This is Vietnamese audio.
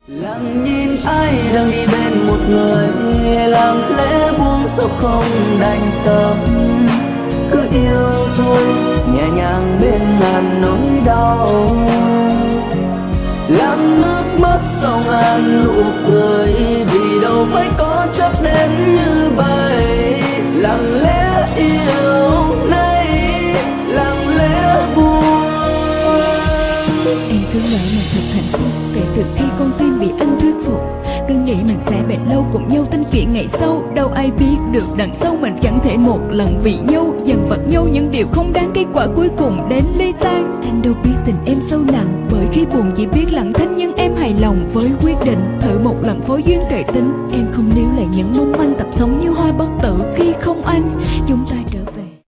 Lặng nhìn ai đang đi bên một người, làm lẽ buông sao không đành tâm. Cứ yêu thôi, nhẹ nhàng bên ngàn nỗi đau. Lặng nước mắt sau ngàn nụ cười, vì đâu phải có chấp đến như vậy. Lặng lẽ yêu nay, lặng lẽ buông. Em cứ ngỡ mình thật hạnh phúc kể từ khi con tim bị anh thuyết phục. Cứ nghĩ mình sẽ bền lâu cùng nhau tin chuyện ngày sau. Đâu ai biết được đằng sau mình chẳng thể một lần vì nhau dần vật nhau những điều không đáng, kết quả cuối cùng đến ly tan. Anh đâu biết tình em sâu nặng, bởi khi buồn chỉ biết lặng thinh. Nhưng em hài lòng với quyết định thử một lần phối duyên kề tính. Em không níu lại những mong manh tập sống như hoa bất tử khi không anh. Chúng ta